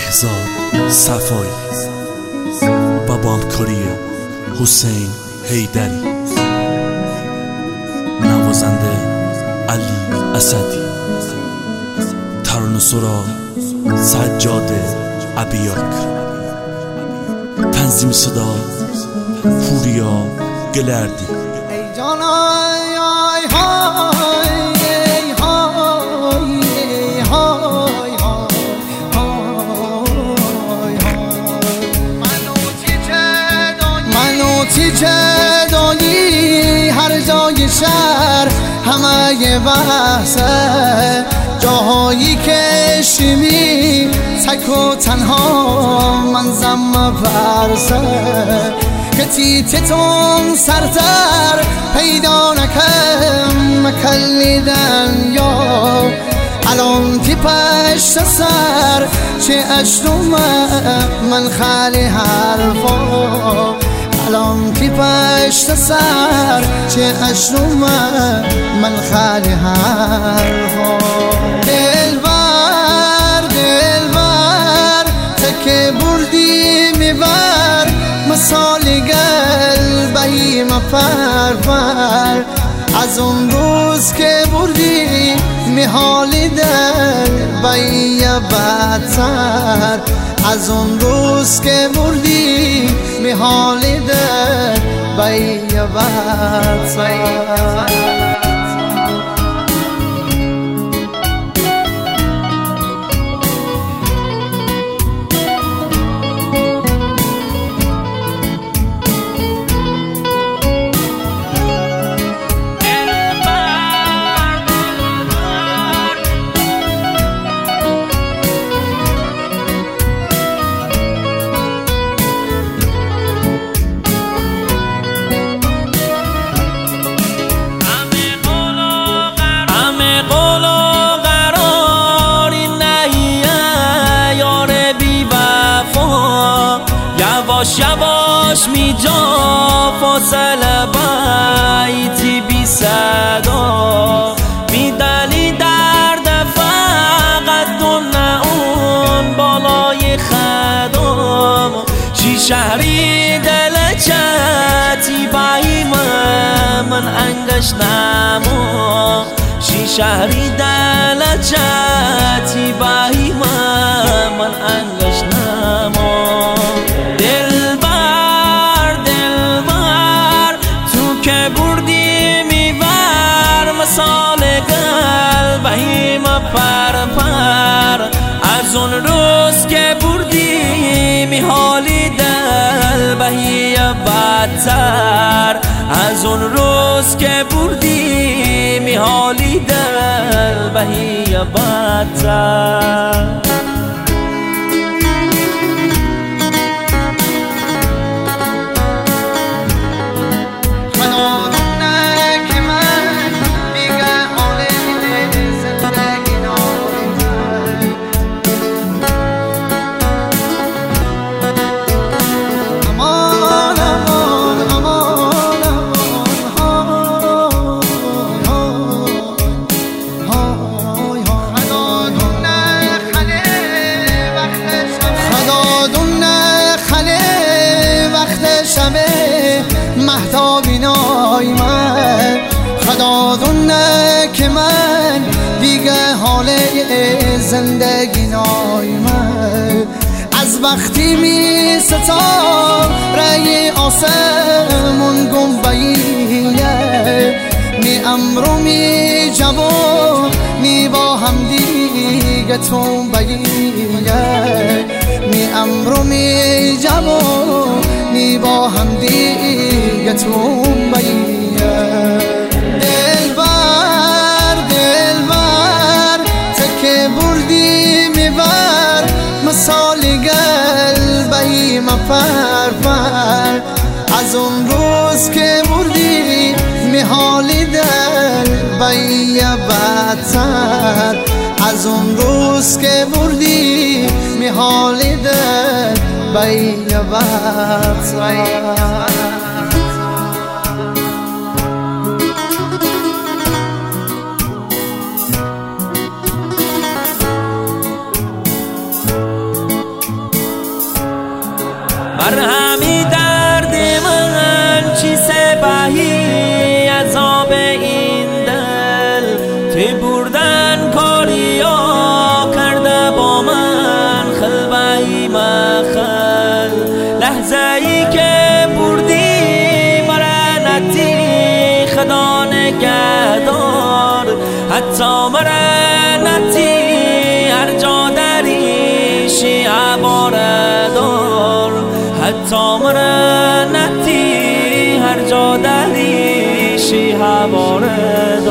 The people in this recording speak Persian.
بهزاد صفایی و با همکاری حسین حیدری، نوازنده علی اسدی، ترانه‌سرا سجاد ابیاک، تنظیم صدا پوریا گلردی. ای جان آی آی های ای های ای های های منو چه دانی هر جای شهر همه بحثه، جاهایی که شیمی تک و تنها منظم فرسه، که تیتتون سرتر پیدا نکم مکلیدن یا الان تی پشت سر چه اشتم من خالی حرفا، الان تی پشت سر چه اشتم من خالی حرفا. دلبر تکه بردی میبر مثال قلبی مپرور، از اون روز که بردی میحالی دل بایی بدتر، از اون روز که بردی میحالی دل بایی بدتر. یواش می جا فاصله بایتی بی صدا، می دلی درد فقط دون اون بالای خدام، شی شهری دل چتی بایی من انگش نما، شی شهری دل چتی بایی من انگش نما. مثال قلبی مپرپر، از اون روز که بردی میحالی دل بهی بدتر، از اون روز که بردی میحالی دل بهی بدتر. مهتابی نای من خدا دونه که من دیگه حال زندگی نای من، از وقتی می ستا رای آسمون گنبهیه، می امرو می جوان می با هم دیگه تو بگیه، می امرو می جوان می با هم دیگه تو بگیه. دلبر تکه بردی میبر مثال قلبی مپرور، از اون روز که بردی میحالی دل بایی بدتر، از اون روز که بردی میحالی دل بایی بدتر. لحظه‌ای که بردی مرنتی خدا نگهدار حتی مرنتی هر جا دریشی عباره دار حتی مرنتی هر جا دریشی عباره